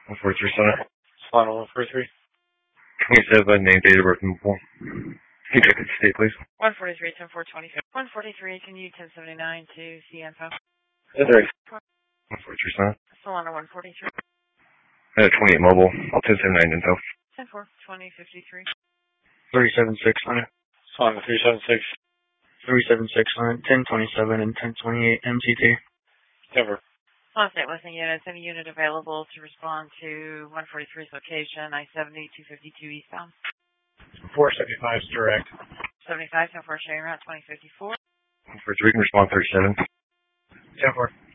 143 Senate. Solano 143. 27, name, date of birth, and form. Can you check the state, please? 143, 10-4-25. 143, can you 1079 to CNFO? 143 Senate. Solano 143. 28 mobile, 1079 info. 10-4-2053. 37-6 Senate. Solano 376. 37-6 Senate. 1027 and 1028 MTT. Denver. On state listing units, any unit available to respond to 143's location, I-70, 252 eastbound. 475 is direct. 75, 10-4 sharing route 2054. 143 can respond 37. 10-4.